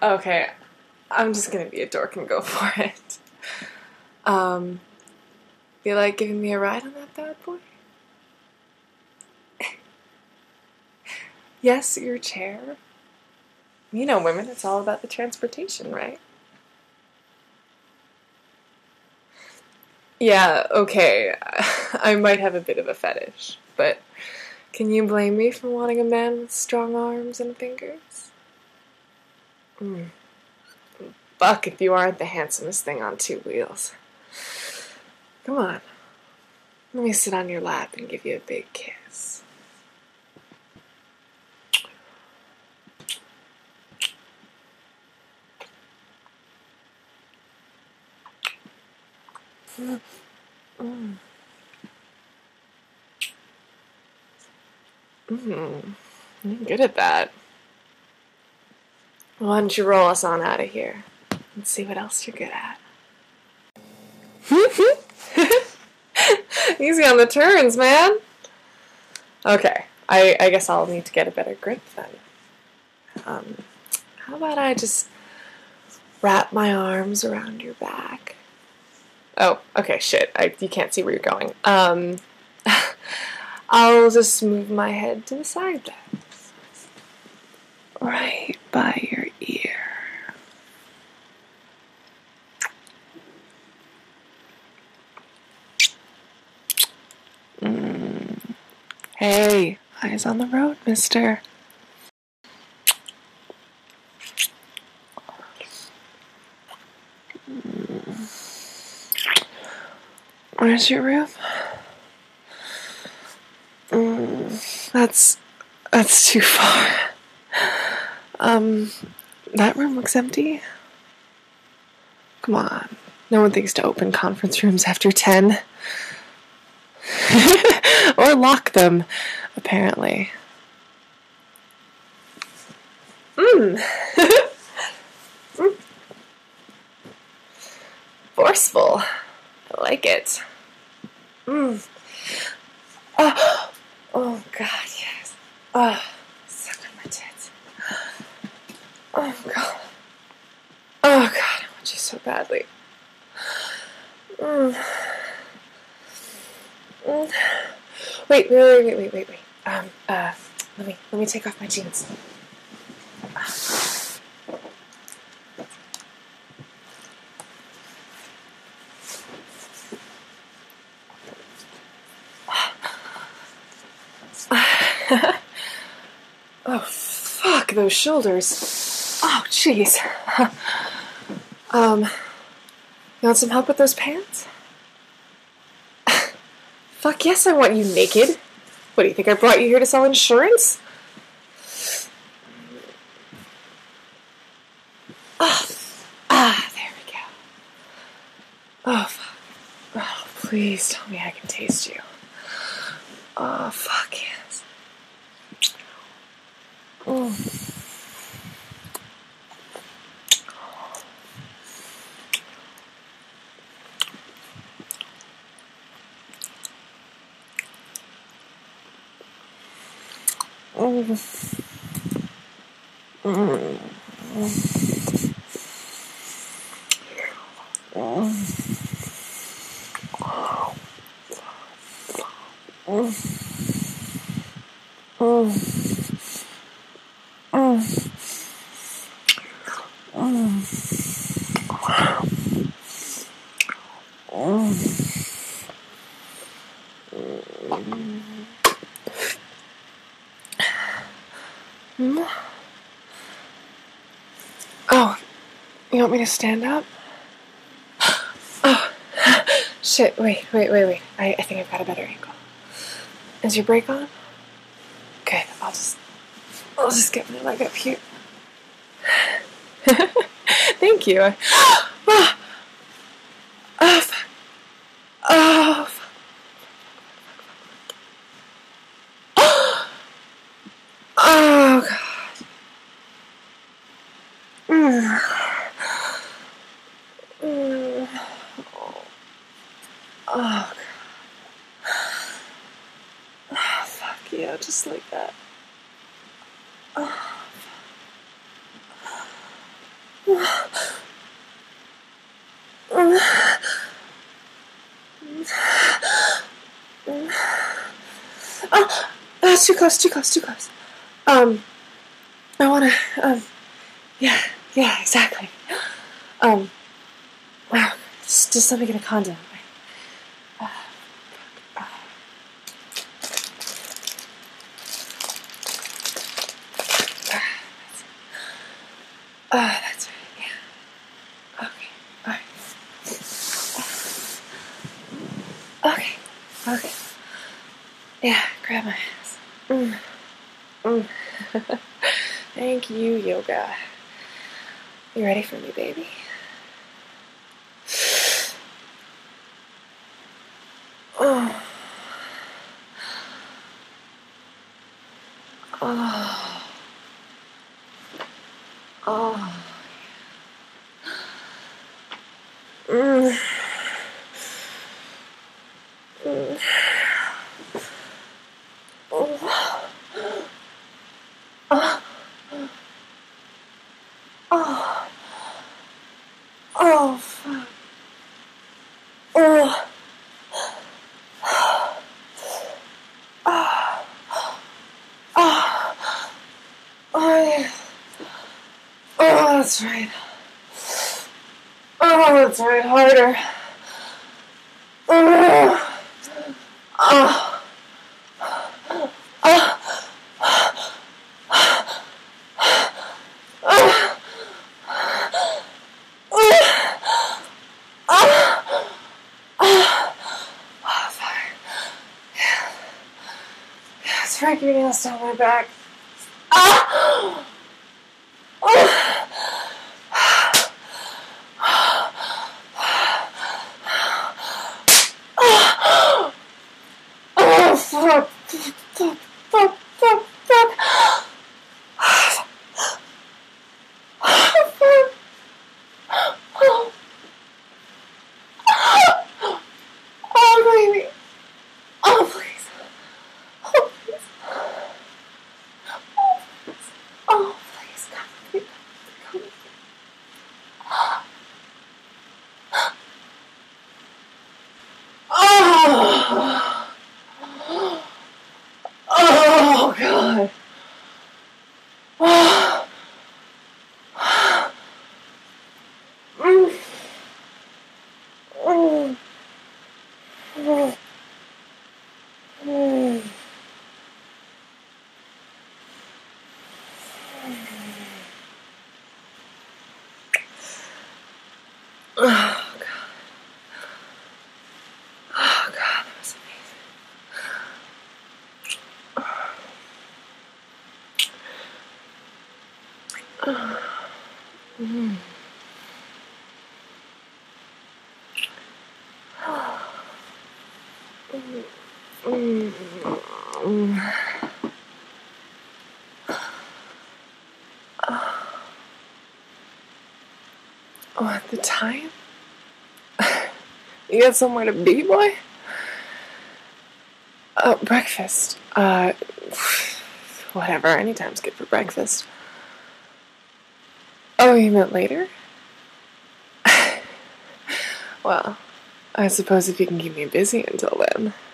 Okay, I'm just gonna be a dork and go for it. Um, Feel like giving me a ride on that bad boy? Yes, your chair. You know, women, it's all about the transportation, right? Yeah, okay. I might have a bit of a fetish, but can you blame me for wanting a man with strong arms and fingers? Mm. Fuck if you aren't the handsomest thing on two wheels. Come on. Let me sit on your lap and give you a big kiss. Mm. Mm. You're good at that. Why don't you roll us on out of here and see what else you're good at? Easy on the turns, man. Okay, I guess I'll need to get a better grip then. How about I just wrap my arms around your back? Oh, okay, shit. You can't see where you're going. I'll just move my head to the side then. Right by your ear. Hey, eyes on the road, mister. Where's your room? That's too far. That room looks empty. Come on. No one thinks to open conference rooms after 10. Or lock them, apparently. Forceful. I like it. Oh, oh God, yes. Oh, suck on my tits. Oh God. Oh God, I want you so badly. Wait. Let me take off my jeans. Oh, fuck those shoulders. Oh, jeez. You want some help with those pants? Fuck yes, I want you naked. What, do you think I brought you here to sell insurance? There we go. Oh, fuck. Oh, please tell me I can taste you. Oh, fuck yes. Oh, you want me to stand up? Oh, shit, wait. I think I've got a better angle. Is your brake on? Good, I'll just get my leg up here. Thank you. Oh, fuck. Oh, fuck. Oh, God. Oh, God. Oh, fuck yeah, just like that. Oh. too close, too close, too close. I wanna, yeah, yeah, exactly. Wow, just let me get a condom. That's right, yeah. Okay, alright. Okay, okay. Yeah, grab my ass. Mm. Thank you, yoga. You ready for me, baby? Oh. Oh. Oh. Mm. Mm. Oh. Oh. Oh. Oh, fuck. Oh. Oh. Oh. Oh, yeah. Oh, that's right. Oh, that's right. Harder. Oh. Oh. Oh. Oh. Oh, fuck. It's right your nails down my back. Ah! Oh. Oh, fuck. Fuck, fuck, fuck, fuck. Oh, oh, baby. Oh, please. Oh, please. Oh, please. Come with me. Come with me. Oh. Oh, God. Oh. Mm. Mm. Mm. Mm. Oh, God. Oh, God, that was amazing. Mm. Mm. Mm. Oh, at the time? You got somewhere to be, boy? Breakfast. Whatever. Anytime's good for breakfast. Oh, you meant later? Well, I suppose if you can keep me busy until then.